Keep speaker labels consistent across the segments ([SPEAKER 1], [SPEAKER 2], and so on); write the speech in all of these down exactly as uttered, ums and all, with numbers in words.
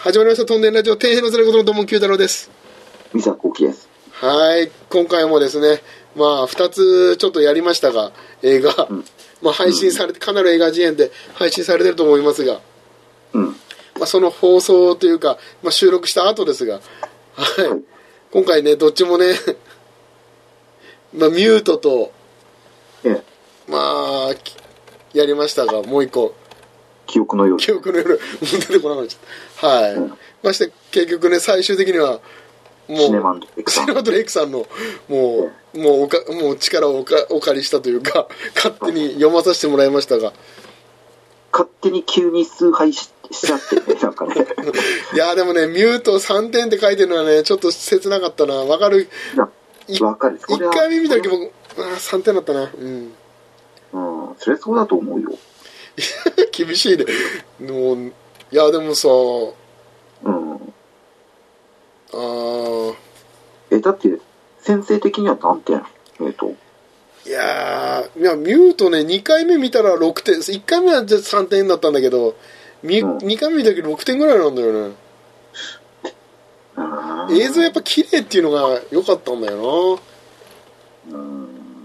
[SPEAKER 1] 始まりましたトンネルラジオ、天平のつらいことのどうも九太郎です。
[SPEAKER 2] 三沢幸喜です。
[SPEAKER 1] はい、今回もですね、まあふたつちょっとやりましたが、映画、うん、まあ配信されて、かなり映画事変で配信されてると思いますが、
[SPEAKER 2] うん、
[SPEAKER 1] まあその放送というか、まあ、収録した後ですが、はい、はい、今回ね、どっちもね、まあミュートと、
[SPEAKER 2] ええ、
[SPEAKER 1] まあやりましたが、もう一個。
[SPEAKER 2] 記憶の夜。
[SPEAKER 1] 記憶の夜、出てこなくなっちゃった。はい。うん、まして結局ね、最終的にはもう
[SPEAKER 2] シネマンドレイクさん、
[SPEAKER 1] シネマンドレイクさんのもう、ええ、もうおかもう力をおかお借りしたというか、勝手に読まさせてもらいましたが、
[SPEAKER 2] 勝手に急に崇拝 し, しちゃってね、なんかね。
[SPEAKER 1] いやでもね、ミュートさんてんって書いてるのはね、ちょっと切なかったな。わかる。
[SPEAKER 2] わかる。
[SPEAKER 1] いっかいめ見た時もあさんてんだったな。うん。
[SPEAKER 2] うん、それそうだと思うよ。
[SPEAKER 1] 厳しいね。もういやでもさ、
[SPEAKER 2] うん。
[SPEAKER 1] あ
[SPEAKER 2] えだって先生的には何点？えっと。
[SPEAKER 1] いやーいやミュートね、にかいめ見たらろくてん、いっかいめはさんてんだったんだけど、うん、にかいめ見た時ろくてんぐらいなんだよね。映像やっぱ綺麗っていうのが良かったんだよ
[SPEAKER 2] な。うん。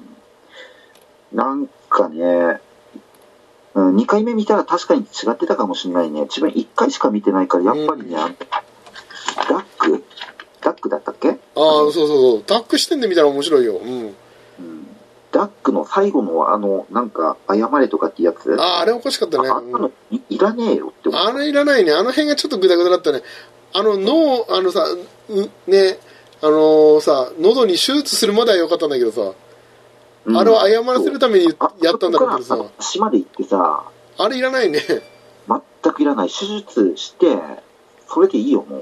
[SPEAKER 2] なんかね。うん、にかいめ見たら確かに違ってたかもしれないね。自分いっかいしか見てないから、やっぱりね、うん、ダックダックだったっけ？ああ、
[SPEAKER 1] そうそうそう。ダック視点で見たら面白いよ。うん。うん、
[SPEAKER 2] ダックの最後のあの、なんか、謝れとかってやつ。
[SPEAKER 1] ああ、あれおかしかったね。
[SPEAKER 2] あんなの い, いらねえよって思った。
[SPEAKER 1] あれいらないね。あの辺がちょっとグダグダだったね。あの脳、あのさ、うね、あのー、さ、喉に手術するまでは良かったんだけどさ、うん、あれを謝らせるためにやったんだけどさ、
[SPEAKER 2] 島で行ってさ、
[SPEAKER 1] あれいらないね。
[SPEAKER 2] 全くいらない。手術してそれでいいよもうって。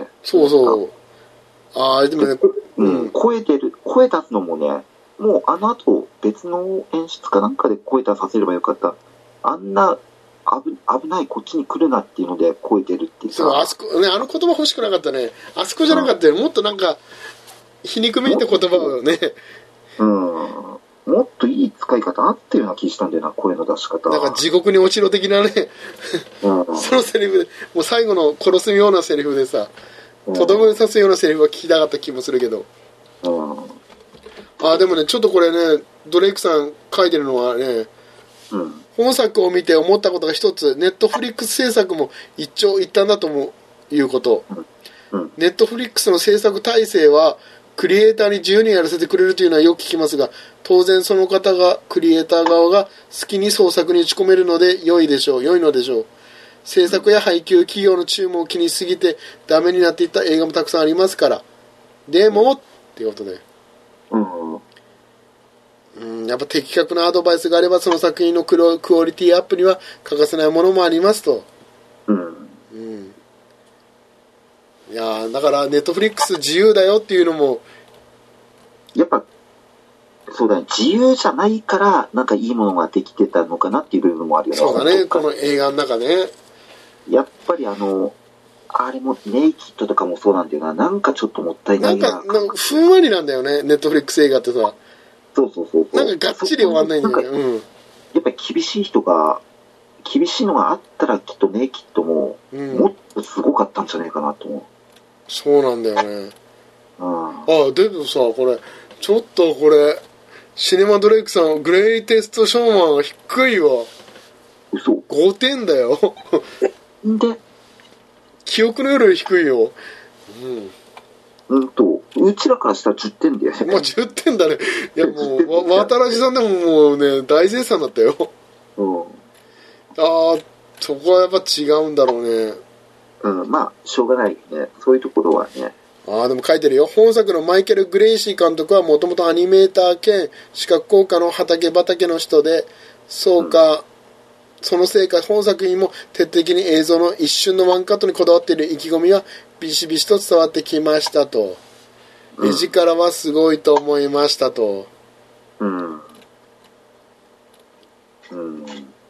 [SPEAKER 1] そうそう。ああでもね、
[SPEAKER 2] うん、声出る、声出すのもね、もうあの後別の演出かなんかで声出させればよかった。あんな危, 危ないこっちに来るなっていうので声出るってさ。
[SPEAKER 1] そう、あそこね、あの言葉欲しくなかったね。あそこじゃなかったよ。もっとなんか皮肉めいた言葉をね。
[SPEAKER 2] うん。もっといい使い方あったような気したんだよな、声の出し方。
[SPEAKER 1] なんか地獄に落ちろ的なね、うん、そのセリフで、もう最後の殺すようなセリフでさ、とどめさすようなセリフは聞きたかった気もするけど。
[SPEAKER 2] うん、
[SPEAKER 1] あ、でもね、ちょっとこれね、ドレイクさん書いてるのはね、うん、本作を見て思ったことが一つ、ネットフリックス制作も一長一短だともいうこと。うんうん、ネットフリックスの制作体制は、クリエイターに自由にやらせてくれるというのはよく聞きますが、当然その方が、クリエイター側が好きに創作に打ち込めるので良いでしょう、良いのでしょう。制作や配給、企業の注文を気にしすぎてダメになっていった映画もたくさんありますから。でも、っていうことで。うん。うん、やっぱ的確なアドバイスがあれば、その作品のクロクオリティアップには欠かせないものもありますと。うん。うん。いやだからネットフリックス自由だよっていうのも
[SPEAKER 2] やっぱそうだね、自由じゃないからなんかいいものができてたのかなっていう部分もあるよね。
[SPEAKER 1] そうだね、この映画の中ね。
[SPEAKER 2] やっぱりあのあれもネイキッドとかもそうなんだよな、なんかちょっともったいないな。
[SPEAKER 1] なんかなんかふんわりなんだよね、ネットフリックス映画ってさ。
[SPEAKER 2] そうそうそうそう。
[SPEAKER 1] なんかがっちり終わんないんだよね。うん。
[SPEAKER 2] やっぱり厳しい人が厳しいのがあったらきっとネイキッドももっとすごかったんじゃないかなと思う。
[SPEAKER 1] そうなんだよね。
[SPEAKER 2] うん、
[SPEAKER 1] ああ、でもさ、これちょっとこれシネマドレイクさんグレイテストショーマンが低いわ。
[SPEAKER 2] 嘘。
[SPEAKER 1] ごてんだよ。
[SPEAKER 2] で
[SPEAKER 1] 記憶の夜より低いよ。
[SPEAKER 2] うんうんとうちらからしたらじゅってんだよね。
[SPEAKER 1] もうじゅってんだね。いやもう渡良さんでももうね大絶賛だったよ。うん。ああ、そこはやっぱ違うんだろうね。
[SPEAKER 2] うん、まあしょうがないね、そういうところはね。
[SPEAKER 1] ああ、でも書いてるよ。本作のマイケル・グレイシー監督はもともとアニメーター兼視覚効果の畑畑の人で、そうか、うん、そのせいか本作にも徹底的に映像の一瞬のワンカットにこだわっている意気込みはビシビシと伝わってきましたと。絵力はすごいと思いましたと。うん。うん。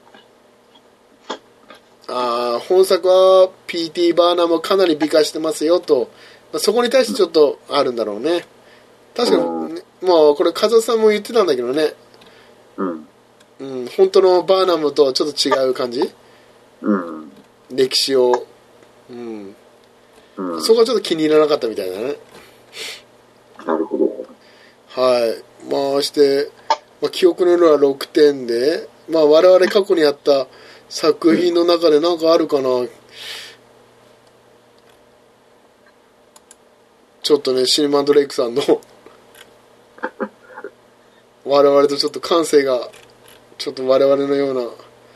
[SPEAKER 1] ああ、本作は ピーティー バーナーもかなり美化してますよと。そこに対してちょっとあるんだろうね。確かに、ね、もうこれ風さんも言ってたんだけどね。うん。うん、本当のバーナムとちょっと違う感じ。うん。歴史を、うん。
[SPEAKER 2] うん、
[SPEAKER 1] そこはちょっと気に入らなかったみたいだね。
[SPEAKER 2] なるほど。
[SPEAKER 1] はい。まあして、まあ、記憶の色はろくてんで、まあ我々過去にやった作品の中で何かあるかな。ちょっとね、シネマンドレイクさんの我々とちょっと感性がちょっと我々のような、ど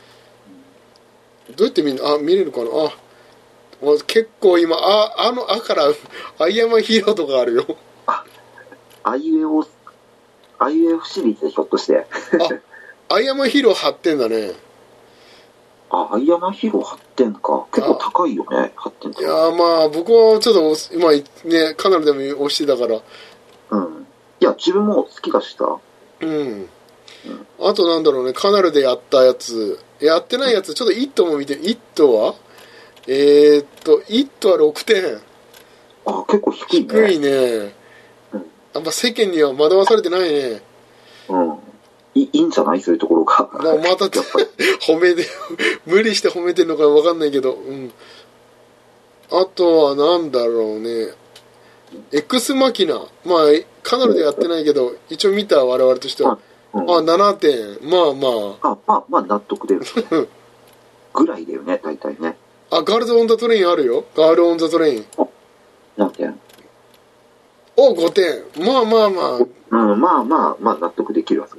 [SPEAKER 1] うやって見るの、あ、見れるかな、あ、結構今、あ、あの、あから、アイアマンヒーローとかあるよ。
[SPEAKER 2] あ、アイウェオ、アイウェオシリーズでひょっとして。
[SPEAKER 1] あ、アイアマンヒーローはってんだね。
[SPEAKER 2] あ、アイアマンヒーローはってんか。結構高いよね、はってんか。
[SPEAKER 1] いや、まあ、僕はちょっと、今ね、カナルでも押してたから。
[SPEAKER 2] うん。いや、自分も好きだしさ。
[SPEAKER 1] うん。あとなんだろうね、カナルでやったやつ、やってないやつ、ちょっとイットも見て、イットはえー、っと、イットはろくてん。
[SPEAKER 2] あ、結構低いね。
[SPEAKER 1] 低いね。うん、やっぱ世間には惑わされてないね。
[SPEAKER 2] うん。いいいんじゃないそういうところが。
[SPEAKER 1] まあ、また褒めて、無理して褒めてるのかわかんないけど、うん。あとはなんだろうね、エクスマキナ。まあ、カナルでやってないけど、一応見た我々としては。うん、あ、ななてん。まあまあ。
[SPEAKER 2] あ、まあ、まあ納得だよね。ぐらいだよね、大体ね。
[SPEAKER 1] あ、ガールズ・オン・ザ・トレインあるよ。ガール・オン・ザ・トレイン。
[SPEAKER 2] 何点？
[SPEAKER 1] お、ごてん。まあまあまあ。
[SPEAKER 2] うん、まあまあ、まあ納得できるわ。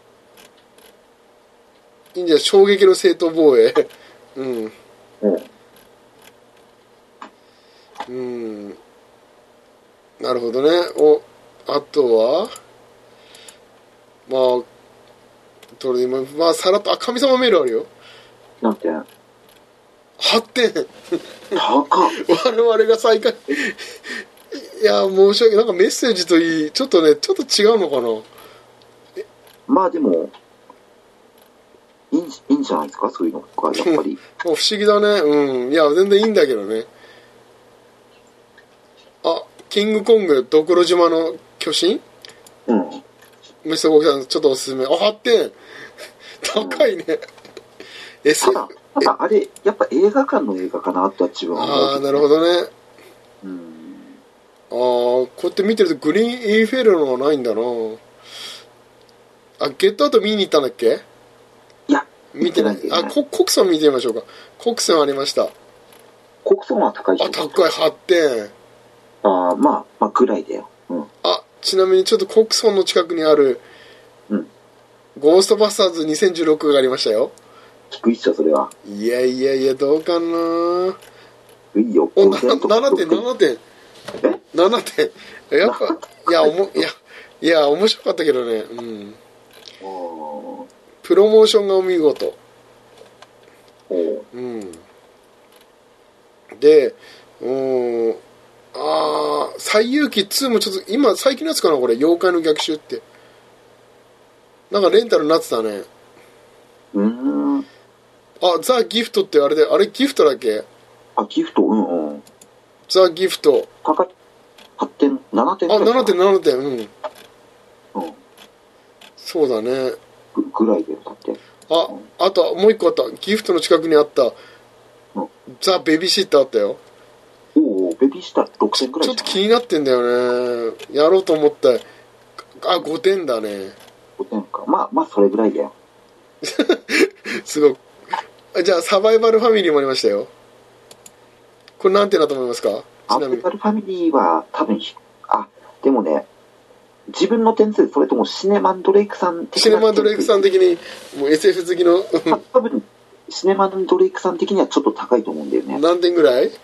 [SPEAKER 1] いいんじゃない、衝撃の正当防衛。うん。うん。なるほどね。お、あとは、まあ、とれ今、まあ、さらっと、あ、神様メールあるよ。
[SPEAKER 2] 何点？
[SPEAKER 1] はってん。
[SPEAKER 2] 高っ。
[SPEAKER 1] 我々が最下位。いや、申し訳ない。なんかメッセージといい、ちょっとね、ちょっと違うのかな。
[SPEAKER 2] まあでも、いいん、いいんじゃないですか、そういうのが、やっぱり。
[SPEAKER 1] 不思議だね。うん。いや、全然いいんだけどね。あ、キングコング、ドクロ島の巨神？
[SPEAKER 2] うん。
[SPEAKER 1] ミスターゴキさん、ちょっとおすすめ。あ、はってん。高いね。うん、エスエフ。
[SPEAKER 2] ただ、ただあれ、やっぱ映画館の映画かなとは自分は思う、ね。
[SPEAKER 1] ああ、なるほどね。
[SPEAKER 2] うん。
[SPEAKER 1] ああ、こうやって見てるとグリーンインフェルノはないんだな。あ、ゲットアウト見に行ったんだっけ？
[SPEAKER 2] いや、
[SPEAKER 1] 見てない。ね、あ、コクソン見てみましょうか。コクソンありました。
[SPEAKER 2] コクソンは高いじゃん。
[SPEAKER 1] あ、高い、はってん。
[SPEAKER 2] ああ、まあ、まあ、ぐらいだよ。うん。
[SPEAKER 1] あ、ちなみにちょっとコクソンの近くにある、
[SPEAKER 2] うん。
[SPEAKER 1] ゴーストバスターズにせんじゅうろくがありましたよ。
[SPEAKER 2] 低いっしょ、それは。
[SPEAKER 1] いやいやいや、どうかな。
[SPEAKER 2] 低いよ。
[SPEAKER 1] お、ななてん、ななてん。
[SPEAKER 2] え
[SPEAKER 1] ななてん。やっぱ、いや、おも、いや、いや、面白かったけどね。うん。プロモーションがお見事。うん。で、うん、あー、西遊記ツーもちょっと、今、最近のやつかな、これ、妖怪の逆襲って。なんかレンタルになってたね。
[SPEAKER 2] うん。
[SPEAKER 1] あ、ザ・ギフトってあれで、あれギフトだっけ？
[SPEAKER 2] あ、ギフト、うんうん。
[SPEAKER 1] ザ・ギフト。
[SPEAKER 2] 高い。はってん、ななてん。
[SPEAKER 1] あ、ななてん、ななてん、うん。うん。そうだね。
[SPEAKER 2] ぐ、ぐらいでだって。
[SPEAKER 1] あ、うん、あと、もう一個あった。ギフトの近くにあった、うん、ザ・ベビーシッターあったよ。
[SPEAKER 2] おお、ベビーシッターろくてんくらい
[SPEAKER 1] ちょっと気になってんだよね。やろうと思って。あ、ごてんだね。
[SPEAKER 2] ごてんか。まあ、まあ、それぐらいだよ。
[SPEAKER 1] すごい。じゃあ、サバイバルファミリーもありましたよ。これ何点だと思いますか？
[SPEAKER 2] サバイバルファミリーは多分、あ、でもね、自分の点数、それともシネマンドレイクさん的な。
[SPEAKER 1] シネマンドレイクさん的に、もう エスエフ 好きの。
[SPEAKER 2] 多分、シネマンドレイクさん的にはちょっと高いと思うんだよね。
[SPEAKER 1] 何点ぐらい？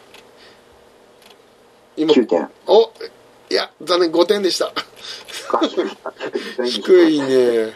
[SPEAKER 2] 今きゅうてん。
[SPEAKER 1] お、いや、残念、ごてんでした。低いね。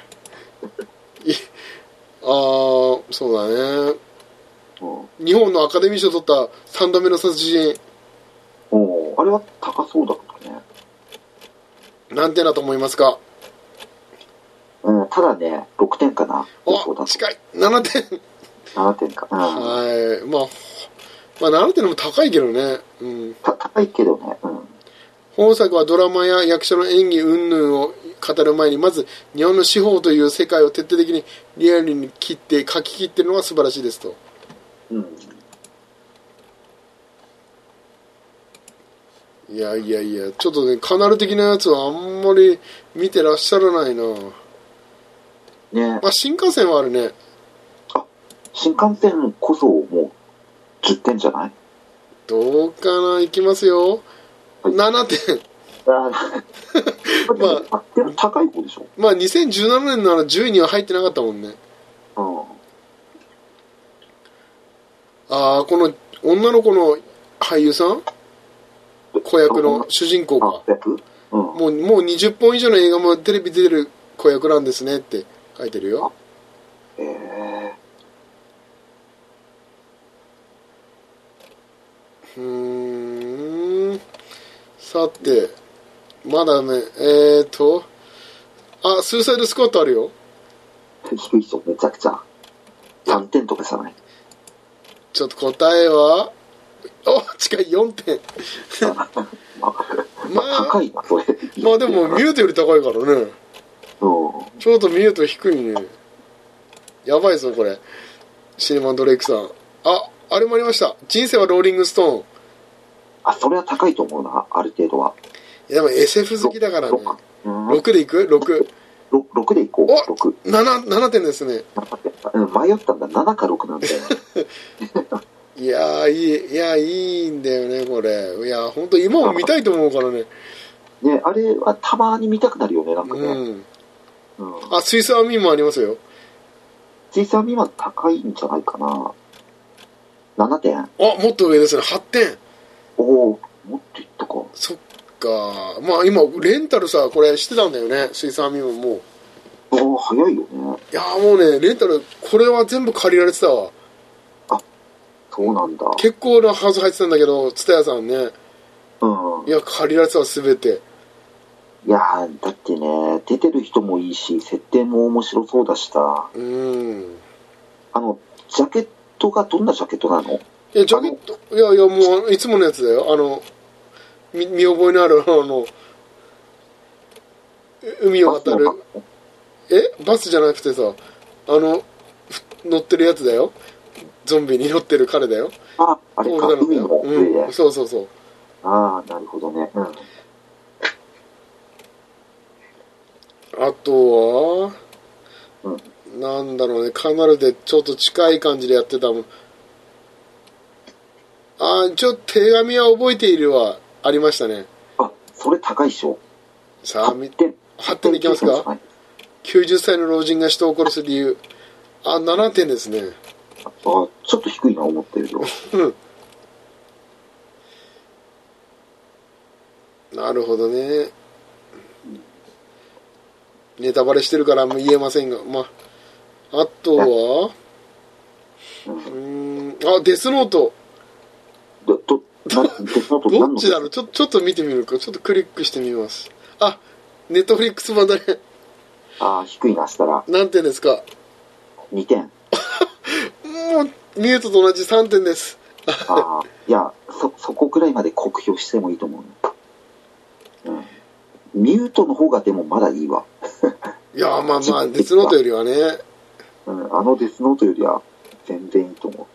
[SPEAKER 1] ああ、そうだね。うん、日本のアカデミー賞を取ったさんどめの殺人。
[SPEAKER 2] おあれは高そうだったね。
[SPEAKER 1] 何点だと思いますか？
[SPEAKER 2] うん、ただね、ろくてんかな。
[SPEAKER 1] お、近い。ななてん。
[SPEAKER 2] ななてんか。うん、
[SPEAKER 1] はい。まあ、まあ、ななてんでも高いけどね。うん。
[SPEAKER 2] た高いけどね。うん。
[SPEAKER 1] 本作はドラマや役者の演技云々を語る前に、まず日本の司法という世界を徹底的にリアルに切って書き切ってるのが素晴らしいですと。
[SPEAKER 2] うん。
[SPEAKER 1] いやいやいや、ちょっとね、カナル的なやつはあんまり見てらっしゃらないな。
[SPEAKER 2] ね。
[SPEAKER 1] まあ、新幹線はあるね。
[SPEAKER 2] あ、新幹線こそもうじゅってんじゃない？
[SPEAKER 1] どうかな、いきますよ。はい、ななてん。
[SPEAKER 2] あまあ、でも高い方でしょ。
[SPEAKER 1] まあ、にせんじゅうななねんならじゅういには入ってなかったもんね。
[SPEAKER 2] うん。
[SPEAKER 1] ああ、この女の子の俳優さん、子役の主人公が、うん、もうもうにじゅっぽん以上の映画もテレビ出てる子役なんですねって書いてるよ。
[SPEAKER 2] へえ
[SPEAKER 1] ー。うーん。さて、まだね、えーと、あ、スーサイドスクワットあるよ。
[SPEAKER 2] 低い人めちゃくちゃ。さんてんとかじゃない。
[SPEAKER 1] ちょっと答えは、お、近いよんてん。
[SPEAKER 2] まあ、まあ、高いな、それ。
[SPEAKER 1] まあでも、ミュートより高いからね。
[SPEAKER 2] うん。
[SPEAKER 1] ちょっとミュート低いね。やばいぞ、これ。シネマンドレイクさん。あ、あれもありました。人生はローリングストーン。
[SPEAKER 2] あ、それは高いと思うな、ある程度は。
[SPEAKER 1] いや、でも エスエフ 好きだからね。ろくでいく ?ろく。
[SPEAKER 2] ろくでいこう。
[SPEAKER 1] お なな, ななてんですね。
[SPEAKER 2] 迷ったんだ。ななかろくなんだよ。
[SPEAKER 1] いやー、いい、いや、いいんだよね、これ。いや、本当今も見たいと思うからね。
[SPEAKER 2] ね、あれはたまに見たくなるよね、なんかね。うん。
[SPEAKER 1] うん、あ、スイスアーミーもありますよ。
[SPEAKER 2] スイスアーミーは高いんじゃないかな。ななてん。あ、
[SPEAKER 1] もっと上ですね、はってん。
[SPEAKER 2] おお、もっといったか。
[SPEAKER 1] そっか。まあ今、レンタルさ、これしてたんだよね、スイスアーミーももう。
[SPEAKER 2] ああ、早いよね。
[SPEAKER 1] いやもうね、レンタル、これは全部借りられてたわ。
[SPEAKER 2] あ、そうなんだ。
[SPEAKER 1] 結構な数入ってたんだけど、ツタヤさんね。
[SPEAKER 2] うん。
[SPEAKER 1] いや、借りられてたわ、すべて。
[SPEAKER 2] いやー、だってね、出てる人もいいし、設定も面白そうだしさ。
[SPEAKER 1] うん。
[SPEAKER 2] あの、ジャケットがどんなジャケットなの？
[SPEAKER 1] いや、ジャケット、いやいや、もう、いつものやつだよ。あの、見、見覚えのある、あの、海を渡る。えバスじゃなくてさ、あの、乗ってるやつだよ。ゾンビに乗ってる彼だよ。
[SPEAKER 2] あ、あれか、海の上で、
[SPEAKER 1] うん。そうそうそう。
[SPEAKER 2] ああ、なるほどね。うん。
[SPEAKER 1] あとは、
[SPEAKER 2] うん、
[SPEAKER 1] なんだろうね、カナルでちょっと近い感じでやってたもん。ああ、ちょっと手紙は覚えているはありましたね。
[SPEAKER 2] あ、それ高いっしょ。
[SPEAKER 1] さあ、見て、はってんでいきますか？きゅうじゅっさいの老人が人を殺す理由。あ、ななてんですね。
[SPEAKER 2] あ、ちょっと低いな、思ってるよ。
[SPEAKER 1] なるほどね。ネタバレしてるから言えませんが、まあ、あとは、うーん、あ、デスノート。
[SPEAKER 2] ど、ど、デスノート
[SPEAKER 1] どっちだろう？ちょ、ちょっと見てみるか。ちょっとクリックしてみます。あ、ネットフリックス版だね。
[SPEAKER 2] ああ、低いな、したら。
[SPEAKER 1] 何点ですか？
[SPEAKER 2] にてん。も
[SPEAKER 1] う、ミュートと同じさんてんです。
[SPEAKER 2] ああ、いや、そ、そこくらいまで酷評してもいいと思う、ね。うん。ミュートの方がでもまだいいわ。
[SPEAKER 1] いや、まあまあ、デスノートよりはね。
[SPEAKER 2] うん、あのデスノートよりは全然いいと思う。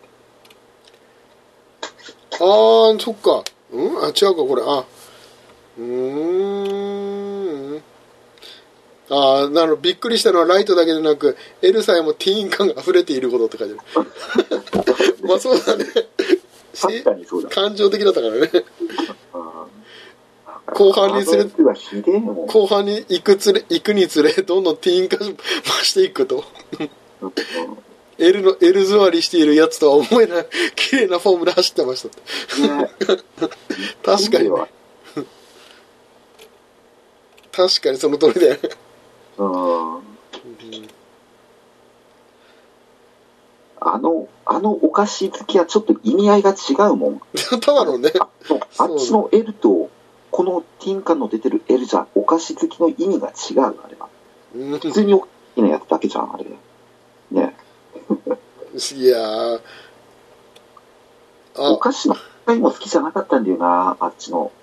[SPEAKER 1] ああ、そっか。うんあ、違うか、これ。あ、うーん。ああ、なるびっくりしたのはライトだけでなく、エルサイもティーン感が溢れていることって書いてある。まあそうだね。
[SPEAKER 2] 確かにそうだ。
[SPEAKER 1] 感情的だったからね。後半につれ、後半に行くつれ、行くにつれ、どんどんティーン化増していくと。エルの、エル座りしているやつとは思えない、綺麗なフォームで走ってました。ね、確かに、ね。確かにその通りだよね。
[SPEAKER 2] うん。あの、あのお菓子好きはちょっと意味合いが違うもん。
[SPEAKER 1] ただのね。
[SPEAKER 2] あ, あっちの L と、このティンカンの出てる L じゃ、お菓子好きの意味が違う、あれは。うん、普通に大きなやつだけじゃん、あれ。ね。
[SPEAKER 1] いやー。
[SPEAKER 2] お菓子の回も好きじゃなかったんだよな、あっちの。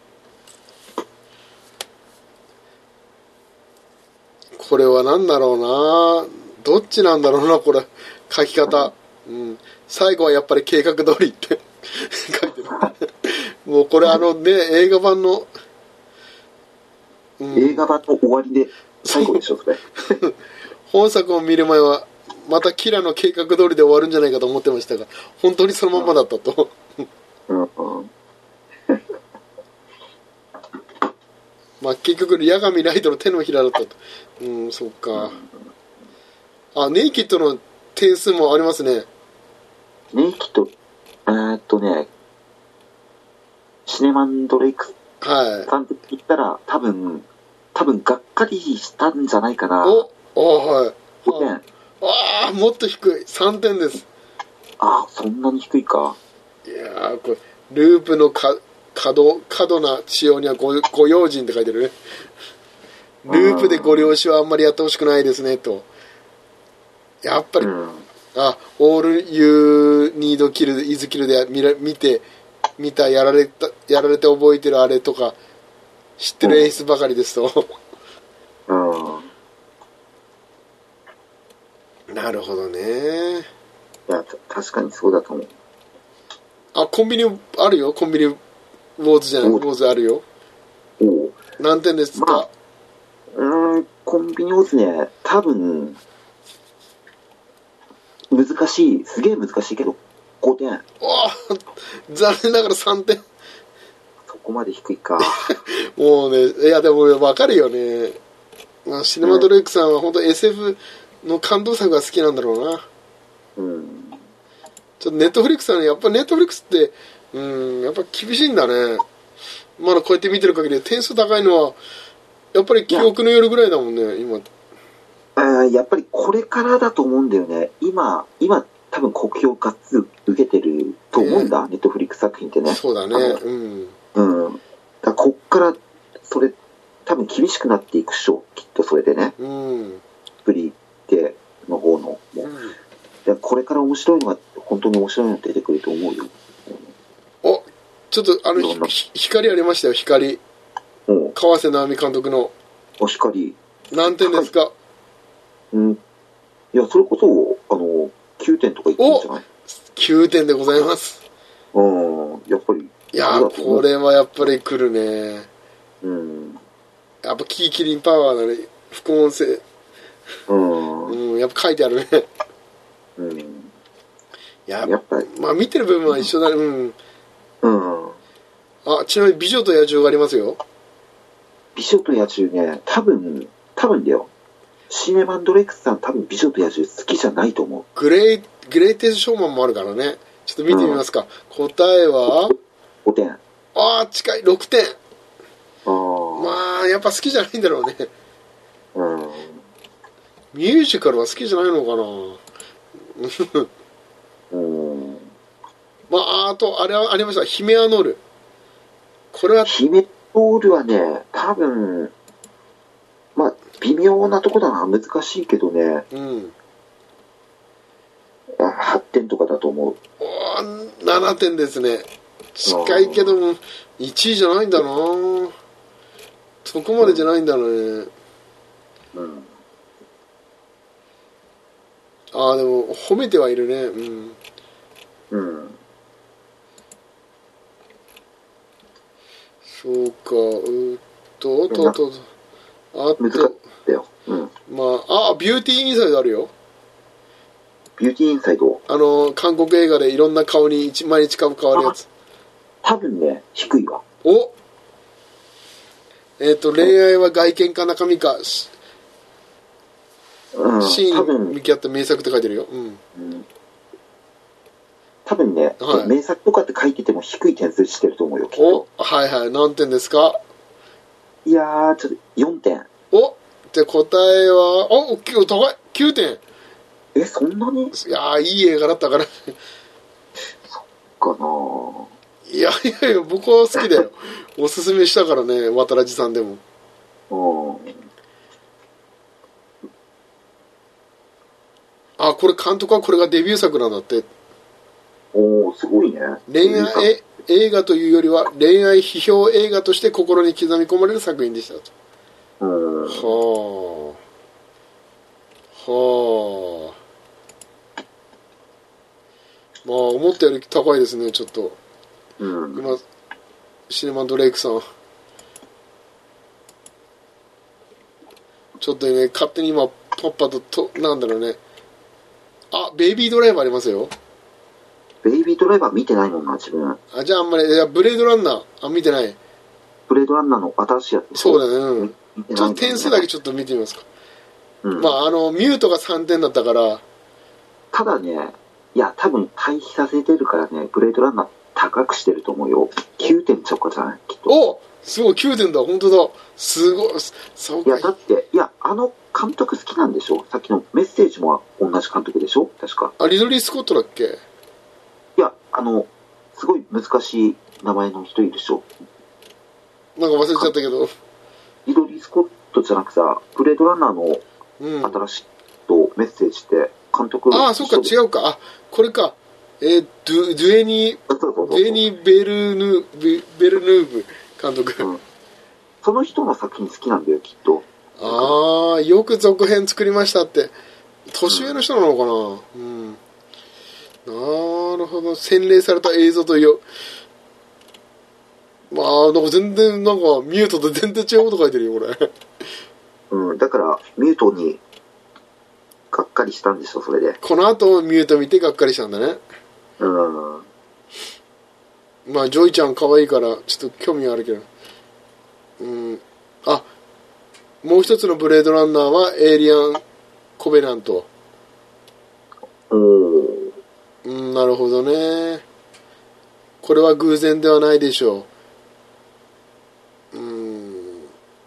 [SPEAKER 1] これは何だろうな、どっちなんだろうな、これ書き方、うん、最後はやっぱり計画通りって書いてるもうこれあのね、映画版の、
[SPEAKER 2] うん、映画版の終わりで最後でしょ、それ。
[SPEAKER 1] 本作を見る前は、またキラの計画通りで終わるんじゃないかと思ってましたが、本当にそのままだったと。うんうんまあ結局、八神ライトの手のひらだったと。うん、そっか。あ、ネイキッドの点数もありますね。
[SPEAKER 2] ネイキッド、えー、っとね、シネマンドレイクさんって言ったら、多分、多分がっかりしたんじゃないかな。
[SPEAKER 1] お、おはい。
[SPEAKER 2] ごてん。
[SPEAKER 1] ああ、もっと低い。さんてんです。
[SPEAKER 2] ああ、そんなに低いか。
[SPEAKER 1] いやー、これ、ループのか、過度、過度な使用にはご、ご用心って書いてるね。ループでご了承はあんまりやってほしくないですね、と。やっぱり、うん、あ、オールユーニードキル、イズキルで見ら見て、見た、やられた、やられて覚えてるあれとか、知ってる演出ばかりですと。うん。なるほどね。
[SPEAKER 2] いや、確かにそうだと思う。
[SPEAKER 1] あ、コンビニあるよ、コンビニウォーズじゃない、ウォーズあるよ。お何点ですか、まあ、
[SPEAKER 2] うーん、コンビニウォーズね、多分、難しい、すげえ難しいけど、ごてん。ああ、
[SPEAKER 1] 残念ながらさんてん。
[SPEAKER 2] そこまで低いか。
[SPEAKER 1] もうね、いやでも分かるよね。まあ、シネマドレイクさんは本当 エスエフ の感動作が好きなんだろうな。うん。ちょっとネットフリックスはね、やっぱネットフリックスって、うん、やっぱ厳しいんだね。まだこうやって見てる限り点数高いのは、やっぱり記憶の夜ぐらいだもんね、今。
[SPEAKER 2] あやっぱりこれからだと思うんだよね。今、今、多分国評がっつ受けてると思うんだ、ネットフリックス作品ってね。
[SPEAKER 1] そうだね。うん。
[SPEAKER 2] うん。だこっから、それ、多分厳しくなっていくっしょ、きっとそれでね。うん。フリーっての方の。もう、うん、でこれから面白いのが、本当に面白いの出てくると思うよ。
[SPEAKER 1] お、ちょっとあの、光ありましたよ、光。うん。川瀬直美監督の。
[SPEAKER 2] お、光。
[SPEAKER 1] 何点ですか？はい、
[SPEAKER 2] うん。いや、それこそ、あの、きゅうてんとかいってんじゃない？
[SPEAKER 1] きゅうてんでございます。
[SPEAKER 2] うん、やっぱり。
[SPEAKER 1] いやー、これはやっぱり来るね。うん。やっぱキーキリンパワーだね。副音声。うん。うん、やっぱ書いてあるね。うん。や, やっぱり。まあ見てる部分は一緒だね。うん。うん。あ、ちなみに美女と野獣がありますよ。
[SPEAKER 2] 美女と野獣ね、多分、多分だよ。シネマンドレックスさん多分美女と野獣好きじゃないと思う。
[SPEAKER 1] グレイ、グレイテスショーマンもあるからね。ちょっと見てみますか。うん、答えは
[SPEAKER 2] ごてん。
[SPEAKER 1] ああ、近い。ろくてん。あまあ、やっぱ好きじゃないんだろうね。うん。ミュージカルは好きじゃないのかな。うん。まあ、あと、あれはありました。ヒメアノール。これは。
[SPEAKER 2] ヒメアノールはね、多分、まあ、微妙なとこだな。難しいけどね。うん。はってんとかだと思う。
[SPEAKER 1] おななてんですね。近いけども、いちいじゃないんだな。そこまでじゃないんだね。うん。うん、ああ、でも、褒めてはいるね。うん。うん。そうか、うーっと、と、と、あと、うん、まあ、あ、ビューティーインサイドあるよ。
[SPEAKER 2] ビューティーインサイド
[SPEAKER 1] あの、韓国映画でいろんな顔に毎日顔変わるやつ。
[SPEAKER 2] 多分ね、低いわ。
[SPEAKER 1] おえっ、ー、と、恋愛は外見か中身か、うん、シーンに向き合った名作って書いてるよ。うん。うん、
[SPEAKER 2] 多分ね、はい、名作とかって書いてても低い点数してると思うよ、きっと。
[SPEAKER 1] おはいはい。何点ですか？
[SPEAKER 2] いやー、ちょっとよんてん。
[SPEAKER 1] おで、答えは、お高い !きゅうてん。
[SPEAKER 2] え、そんなに？
[SPEAKER 1] いやー、いい映画だったから。
[SPEAKER 2] そっかなー。
[SPEAKER 1] いやいやいや、僕は好きだよ。おすすめしたからね、渡良さんでも。うん。あ、これ監督はこれがデビュー作なんだって。
[SPEAKER 2] おー、すごいね。
[SPEAKER 1] 恋愛映画というよりは恋愛批評映画として心に刻み込まれる作品でしたと。うん。はあ。はあ。まあ思ったより高いですね、ちょっと。うん。今シネマドレイクさん。ちょっとね、勝手に今、パッパと、と、なんだろうね。あ、ベイビードライバーありますよ。
[SPEAKER 2] ベイビードライバー見てないもんな、自分。
[SPEAKER 1] あ、じゃああんまり、いや、ブレードランナー、あ、見てない。
[SPEAKER 2] ブレードランナーの新しいやつ。
[SPEAKER 1] そうだね、うん。ちょっと点数だけちょっと見てみますか。うん、まあ、あの、ミュートがさんてんだったから。
[SPEAKER 2] ただね、いや、多分対比させてるからね、ブレードランナー高くしてると思うよ。きゅうてんちょっかじゃないきっと。
[SPEAKER 1] おすごい、きゅうてんだ、本当だ。すごい、そう
[SPEAKER 2] か。いや、だって、いや、あの監督好きなんでしょ？さっきのメッセージも同じ監督でしょ？確か。
[SPEAKER 1] あ、リドリー・スコットだっけ？
[SPEAKER 2] いや、あの、すごい難しい名前の人いるでしょ？
[SPEAKER 1] なんか忘れちゃったけど。
[SPEAKER 2] リドリー・スコットじゃなくさ、ブレードランナーの新しいとメッセージって監督が、
[SPEAKER 1] うん、ああ、そっか、違うか。あ、これか。えー、ドゥ、ドゥエニー、ドゥエニー・ベルヌ、ベ、ベルヌーブ監督、うん。
[SPEAKER 2] その人の作品好きなんだよ、きっと。
[SPEAKER 1] ああ、よく続編作りましたって。年上の人なのかな、うん、うん。なるほど。洗練された映像とよ。まあ、なんか全然、なんか、ミュートと全然違うこと書いてるよ、これ。
[SPEAKER 2] うん、だから、ミュートに、がっかりしたんでしょ、それで。
[SPEAKER 1] この後、ミュート見てがっかりしたんだね。
[SPEAKER 2] うん。
[SPEAKER 1] まあ、ジョイちゃん可愛いから、ちょっと興味あるけど。うん。あ、もう一つのブレードランナーは、エイリアン・コベナント。
[SPEAKER 2] うん。
[SPEAKER 1] うん、なるほどね。これは偶然ではないでしょう。うん。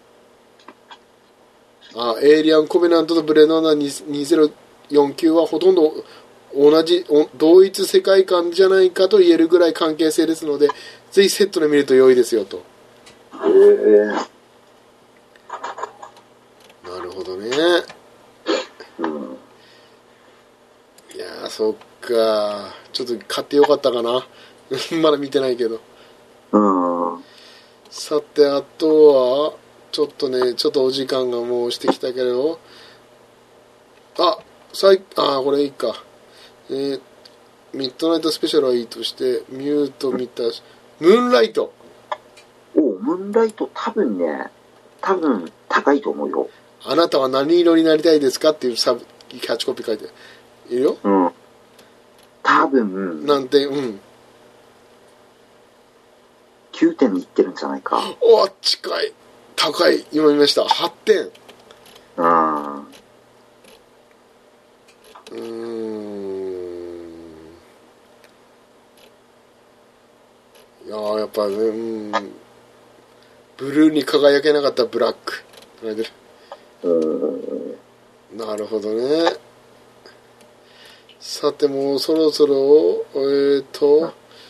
[SPEAKER 1] あ、エイリアン・コベナントとブレードランナーにせんよんじゅうきゅうはほとんど同じ、同一世界観じゃないかと言えるぐらい関係性ですので、ぜひセットで見ると良いですよと。へ
[SPEAKER 2] え。
[SPEAKER 1] なるほどね。
[SPEAKER 2] うん。
[SPEAKER 1] いやー、そっか。ちょっと買ってよかったかな。まだ見てないけど。
[SPEAKER 2] うん。
[SPEAKER 1] さて、あとは、ちょっとね、ちょっとお時間がもうしてきたけど、あ、さい、あ、これいいか。えー、ミッドナイトスペシャルはいいとして、ミュート見たし、ムーンライト。
[SPEAKER 2] おムーンライト多分ね、多分高いと思うよ。
[SPEAKER 1] あなたは何色になりたいですかっていうサブキャッチコピー書いているよ。
[SPEAKER 2] うん。多分。
[SPEAKER 1] なんて、うん。
[SPEAKER 2] きゅうてんいってるんじゃないか。
[SPEAKER 1] お、近い。高い。今見ました。はってん。
[SPEAKER 2] うん。
[SPEAKER 1] うーん。いやー、やっぱね、うん。ブルーに輝けなかったブラック。
[SPEAKER 2] うん。
[SPEAKER 1] なるほどね。さて、もうそろそろ、えーと、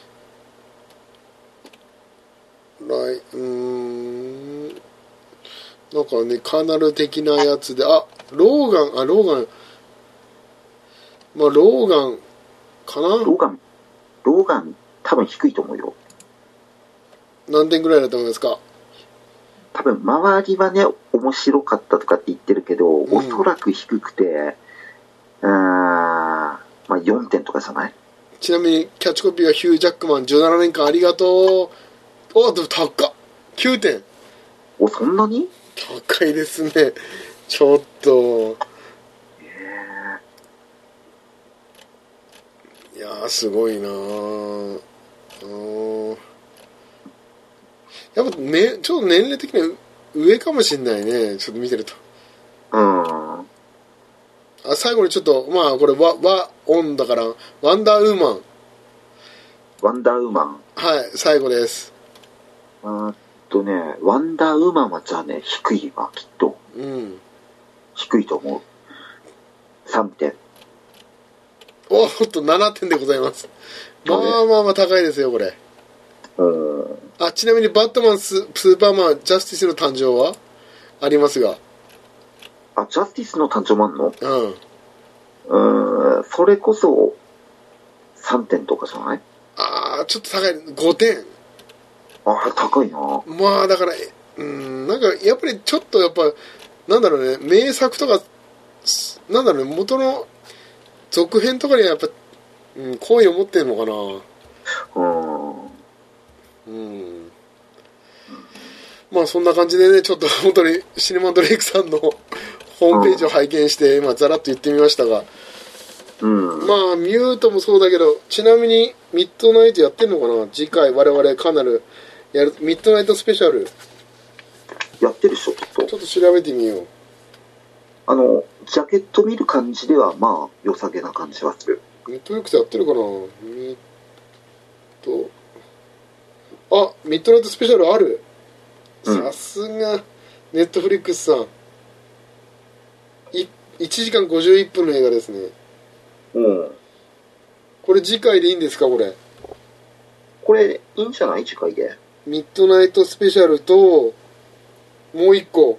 [SPEAKER 1] 来、うーん、なんかね、カーナル的なやつで、あ、ローガン、あ、ローガン、まあ、ローガンかな？
[SPEAKER 2] ローガン、ローガン、多分低いと思うよ。
[SPEAKER 1] 何点ぐらいだと思いますか？
[SPEAKER 2] 多分、周りはね、面白かったとかって言ってるけど、うん、おそらく低くて、うーん、まあよんてんとかじゃない？
[SPEAKER 1] ちなみに、キャッチコピーはヒュー・ジャックマン、じゅうななねんかんありがとう。お、でも高っ！ きゅうてん。
[SPEAKER 2] お、そんなに？
[SPEAKER 1] 高いですね。ちょっと。いやー、すごいなー。ーやっぱね、ちょっと年齢的には上かもしんないね。ちょっと見てると。
[SPEAKER 2] うん。
[SPEAKER 1] あ、最後にちょっと、まあこれ和、和音だから、ワンダーウーマン。
[SPEAKER 2] ワンダーウーマン。
[SPEAKER 1] はい、最後です。
[SPEAKER 2] あっとね、ワンダーウーマンはじゃあね、低いわ、きっと。
[SPEAKER 1] うん。
[SPEAKER 2] 低いと思う。さんてん。
[SPEAKER 1] おっと、ななてんでございます。まあまあまあ高いですよ、これ。
[SPEAKER 2] うん。
[SPEAKER 1] あ、ちなみにバットマンス、スーパーマン、ジャスティスの誕生はありますが。
[SPEAKER 2] あ、ジャスティスの誕生もあんの？
[SPEAKER 1] うん。
[SPEAKER 2] うーん、それこそさんてんとかじゃない？
[SPEAKER 1] ああ、ちょっと高い。ごてん。
[SPEAKER 2] ああ、高いな。
[SPEAKER 1] まあだから、うん、なんかやっぱりちょっとやっぱ、なんだろうね、名作とか、なんだろうね、元の続編とかにはやっぱ、うん、好意を持ってるのかな。
[SPEAKER 2] うん。
[SPEAKER 1] うん。 まあそんな感じでね、ちょっと本当にシネマドレイクさんのホームページを拝見して、まあざらっと言ってみましたが、うん、まあミュートもそうだけど、ちなみにミッドナイトやってんのかな。次回我々かなりやるミッドナイトスペシャル
[SPEAKER 2] やってるでしょ。ちょっと
[SPEAKER 1] ちょっと調べてみよう。
[SPEAKER 2] あのジャケット見る感じではまあ良さげな感じはする。
[SPEAKER 1] ネットフリックスやってるかな。ミッドあミッドナイトスペシャルある。さすがネットフリックスさん。いいちじかんごじゅういっぷんの映画ですね。うん。これ次回でいいんですか。これ
[SPEAKER 2] これいいんじゃない。次回で
[SPEAKER 1] ミッドナイトスペシャルともう一個、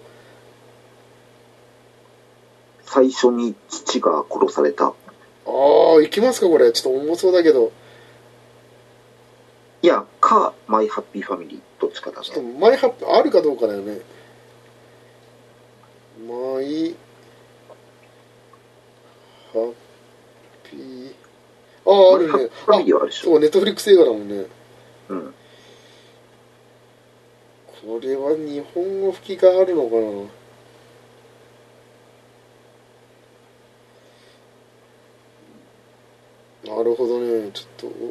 [SPEAKER 2] 最初に父が殺された。
[SPEAKER 1] ああ、いきますかこれ。ちょっと重そうだけど。
[SPEAKER 2] いや、かマイハッピーファミリーどっちかだね。
[SPEAKER 1] ちょっとマイハッピーあるかどうかだよね。マイハッピー、ああ、あるね。
[SPEAKER 2] ファミリーはあるでしょ。
[SPEAKER 1] そう、ネットフリックス映画だもんね。
[SPEAKER 2] うん。
[SPEAKER 1] これは日本語吹き替えあるのかな。なるほどね。ちょっと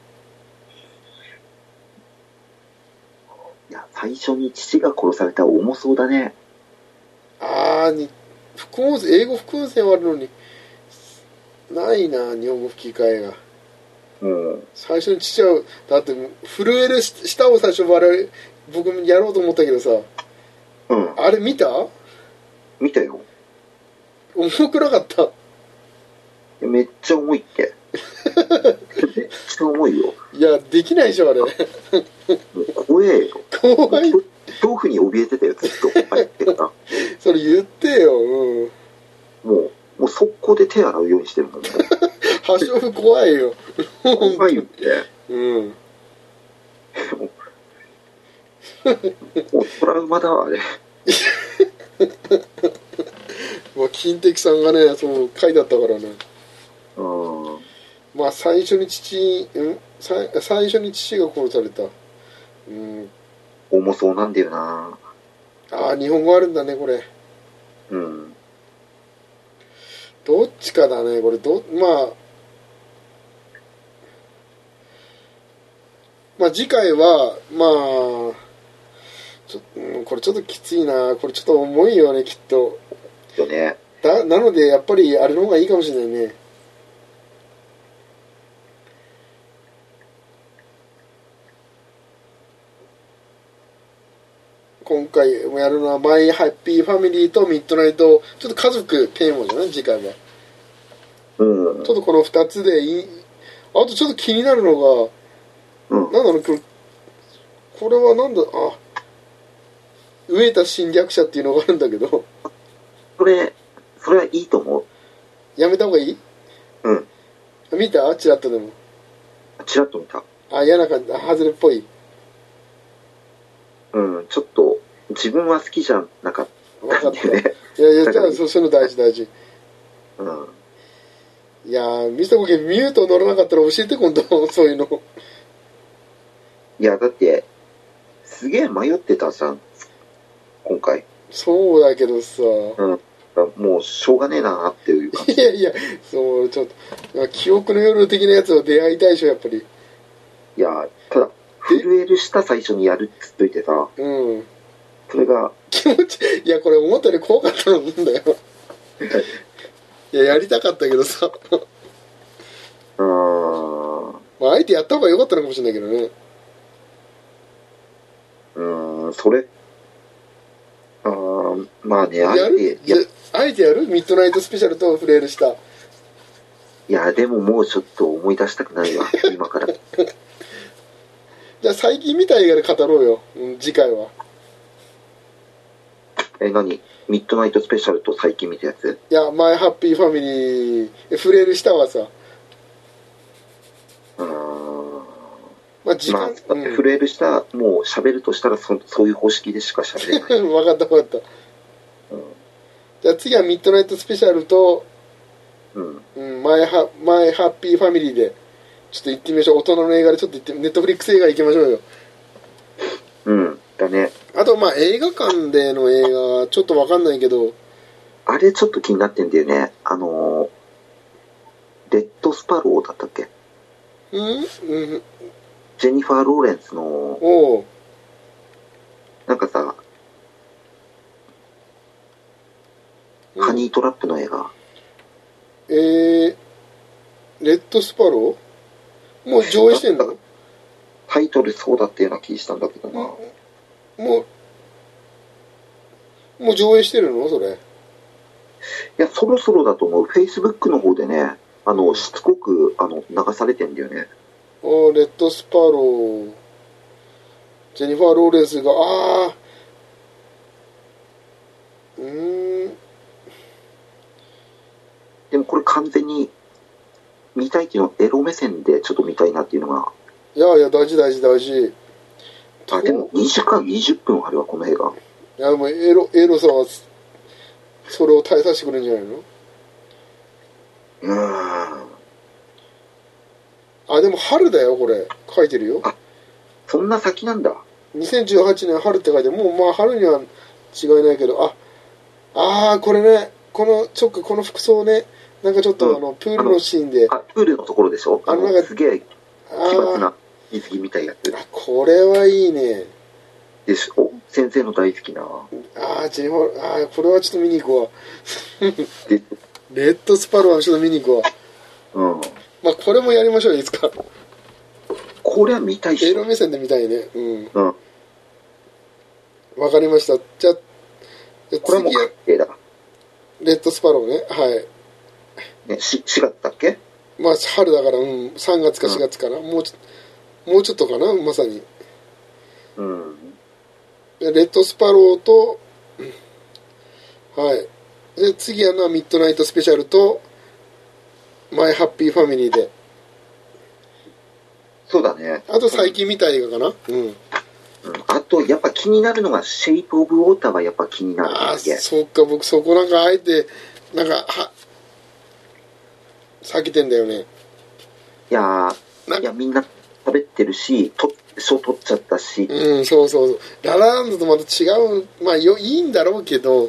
[SPEAKER 2] いや、最初に父が殺されたら重そうだね。
[SPEAKER 1] ああ、に副音声、英語副音声はあるのにないな、日本語吹き替えが。うん、最初に父はだって震える舌を最初我々僕もやろうと思ったけどさ、うん、あれ見た？
[SPEAKER 2] 見たよ。
[SPEAKER 1] 重くなかった？
[SPEAKER 2] めっちゃ重いってめっちゃ重いよ。
[SPEAKER 1] いやできないでしょあれ。も
[SPEAKER 2] う怖えよ。怖い。恐怖に怯えてたよずっと入ってから
[SPEAKER 1] それ言ってよ、うん、
[SPEAKER 2] もうもう速攻で手洗うようにしてるもんね。
[SPEAKER 1] 破傷怖いよ。
[SPEAKER 2] 怖いよって。うん。もうトラウマだわあれ。
[SPEAKER 1] まあ金敵さんがねそう書いてあったからね。うん。まあ最初に父、うん最最初に父が殺された。
[SPEAKER 2] うん。重そうなんだよな。
[SPEAKER 1] ああ日本語あるんだねこれ。うん。どっちかだねこれどまあ。まあ次回はまあちょ、うん、これちょっときついな。これちょっと重いよねきっと。
[SPEAKER 2] よね。
[SPEAKER 1] だなのでやっぱりあれの方がいいかもしれないね。今回やるのはマイハッピーファミリーとミッドナイト、ちょっと家族テーマじゃない次回は。うん。ちょっとこのふたつでいい。あとちょっと気になるのが。うん、なんだろうこれ、これはなんだあ飢えた侵略者っていうのがあるんだけど
[SPEAKER 2] それそれはいいと思う。
[SPEAKER 1] やめた方がいい？うん見た？チラッとでも
[SPEAKER 2] チラッと見た。
[SPEAKER 1] あ嫌な感じ、ハズレっぽい。
[SPEAKER 2] うんちょっと自分は好きじゃなかったんでね。
[SPEAKER 1] いやいやじゃあそういうの大事大事。うんいやーミスターコケミュート乗らなかったら教えて今度そういうの。
[SPEAKER 2] いやだってすげえ迷ってたじゃん今回。
[SPEAKER 1] そうだけどさ、う
[SPEAKER 2] ん、もうしょうがねえなっていう感じ。
[SPEAKER 1] いやいやそうちょっと記憶の夜的なやつは出会いたいでしょやっぱり。
[SPEAKER 2] いやただ震える下最初にやるっつっといてさ、うんそれが
[SPEAKER 1] 気持ちいやこれ思ったより怖かったのんだよいややりたかったけどさうーんまああえてやった方が良かったのかもしれないけどね。
[SPEAKER 2] うーんそれあーまあねあ
[SPEAKER 1] えてやあえてやるミッドナイトスペシャルとフレールした。
[SPEAKER 2] いやでももうちょっと思い出したくないわ今から
[SPEAKER 1] じゃあ最近見た映画で語ろうよ、うん、次回は。
[SPEAKER 2] え何ミッドナイトスペシャルと最近見たやつ？
[SPEAKER 1] いやマイハッピーファミリーフレールしたわさ。
[SPEAKER 2] まあ、時間、まあ、フレールした、うん、もう喋るとしたら そ, そういう方式でしか喋れない。
[SPEAKER 1] 分かった分かった、うん、じゃあ次はミッドナイトスペシャルと、うんうん、マイハマイハッピーファミリーでちょっと行ってみましょう。大人の映画でちょっと行ってネットフリックス映画行きましょうよ。
[SPEAKER 2] うんだね。
[SPEAKER 1] あとまあ映画館での映画はちょっとわかんないけど、
[SPEAKER 2] あれちょっと気になってんだよね。あのレッドスパローだったっけ？
[SPEAKER 1] うん、うん、
[SPEAKER 2] ジェニファー・ローレンスの、
[SPEAKER 1] おう、
[SPEAKER 2] なんかさ、ハニートラップの映画。
[SPEAKER 1] えー、レッドスパローもう上映してんの？
[SPEAKER 2] タイトルそうだったような気したんだけどな。も
[SPEAKER 1] う、もう上映してるのそれ？
[SPEAKER 2] いや、そろそろだと思う。Facebook の方でね、あの、しつこく、あの、流されてんだよね。
[SPEAKER 1] あー、レッドスパロー、ジェニファー・ローレンスが、ああ、うーん。
[SPEAKER 2] でもこれ完全に、見たいっていうのはエロ目線でちょっと見たいなっていうのが。
[SPEAKER 1] いやいや、大事大事大事。
[SPEAKER 2] あ、でもにじかんにじゅっぷんあるわ、この映画。
[SPEAKER 1] いや、もうエロ、エロさは、それを耐えさせてくれるんじゃないの？
[SPEAKER 2] うーん。
[SPEAKER 1] あ、でも春だよ、これ。書いてるよ。
[SPEAKER 2] あ、そんな先なんだ。
[SPEAKER 1] にせんじゅうはちねん春って書いて、もうまあ春には違いないけど、あ、ああ、これね、この、ちょっとこの服装ね、なんかちょっと、うん、あの、プールのシーンで。
[SPEAKER 2] あ、プールのところでしょ？あの、なんかすげえ、奇抜な水着みたいやつ。
[SPEAKER 1] あ、これはいいね。
[SPEAKER 2] でしょ？先生の大好きな。
[SPEAKER 1] ああ、ジェニファー、ああ、これはちょっと見に行くわ。レッドスパローはちょっと見に行くわ。
[SPEAKER 2] うん。
[SPEAKER 1] まあ、これもやりましょう、いつか。
[SPEAKER 2] これは見たいし。
[SPEAKER 1] エロ目線で見たいね。うん。
[SPEAKER 2] うん。
[SPEAKER 1] わかりました。じゃあ、
[SPEAKER 2] じゃこれはもう確定だ。
[SPEAKER 1] レッドスパローね。はい。
[SPEAKER 2] ね、ししがつだっけ？
[SPEAKER 1] まあ、春だから、うん、さんがつかしがつかな。うん、もうちょ、もうちょっとかな、まさに。
[SPEAKER 2] うん。
[SPEAKER 1] レッドスパローと、はい。で、次やるのはミッドナイトスペシャルと、マイハッピーファミリーで。
[SPEAKER 2] そうだね。
[SPEAKER 1] あと最近見た映画かな。うん。うん、
[SPEAKER 2] あと、やっぱ気になるのが、シェイプオブウォーターはやっぱ気になるんだっけ。
[SPEAKER 1] ああ、そっか、僕そこなんかあえて、なんか、は、避けてんだよね。
[SPEAKER 2] いやー、いや、みんな喋ってるし、と賞取っちゃったし。
[SPEAKER 1] うん、そうそうそう。ララランドとまた違う、まあよ、いいんだろうけど。
[SPEAKER 2] う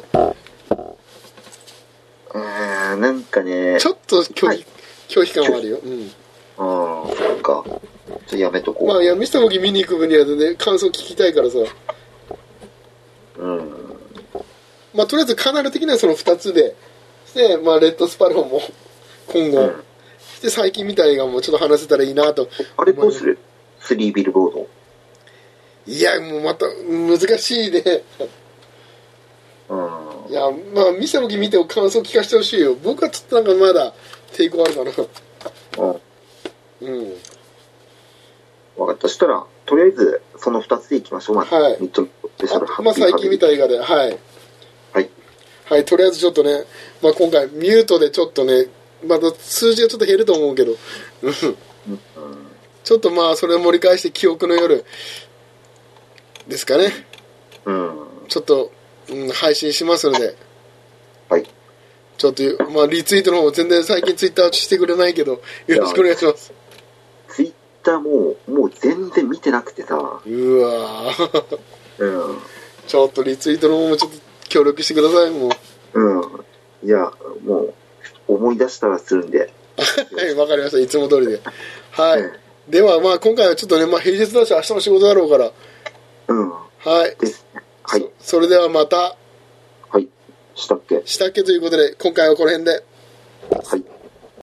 [SPEAKER 2] ーん、なんかね。
[SPEAKER 1] ちょっと拒否、はい、拒否感はあるよ。うん。
[SPEAKER 2] ああ、そっか。じゃあやめとこう。
[SPEAKER 1] まあ、いや、ミスターボギー見に行く分にはね、感想聞きたいからさ。
[SPEAKER 2] うん。
[SPEAKER 1] まあ、とりあえずカナル的にはそのふたつで、で、まあ、レッドスパローも今後、うん、で、最近見た映画もちょっと話せたらいいなと。
[SPEAKER 2] あれどうする？スリービルボード。
[SPEAKER 1] いや、もうまた、難しいね。
[SPEAKER 2] うん。
[SPEAKER 1] いや、まあ、ミスターボギー見て感想聞かせてほしいよ。僕はちょっとなんかまだ抵抗あるかな。うん。うん。
[SPEAKER 2] 分かった。そしたら、とりあえず、そのふたつでいきましょう。まあ、
[SPEAKER 1] はい。
[SPEAKER 2] ミッドスペシャルハッピー
[SPEAKER 1] まあ、最近見た映画で、はい。
[SPEAKER 2] はい。
[SPEAKER 1] はい、とりあえずちょっとね、まあ、今回、ミュートでちょっとね、また数字がちょっと減ると思うけど、うん。ちょっとまあ、それを盛り返して、記憶の夜ですかね。
[SPEAKER 2] うん。
[SPEAKER 1] ちょっと、うん、配信しますので、
[SPEAKER 2] はい。
[SPEAKER 1] ちょっと、まあ、リツイートの方、全然最近ツイッターしてくれないけど、よろしくお願いします。
[SPEAKER 2] ツイッターもう、もう全然見てなくてさ。う
[SPEAKER 1] わー。
[SPEAKER 2] うん。
[SPEAKER 1] ちょっとリツイートの方もちょっと協力してください、も
[SPEAKER 2] う。うん。いや、もう、思い出したらするんで。
[SPEAKER 1] はい、わかりました。いつも通りで。はい。うん、では、まあ、今回はちょっとね、まあ、平日だし、明日の仕事だろうから。
[SPEAKER 2] うん。
[SPEAKER 1] はい。
[SPEAKER 2] ですね。はい。
[SPEAKER 1] そ、それではまた。
[SPEAKER 2] はい。したっけ
[SPEAKER 1] したっけということで、今回はこの辺で。
[SPEAKER 2] はい。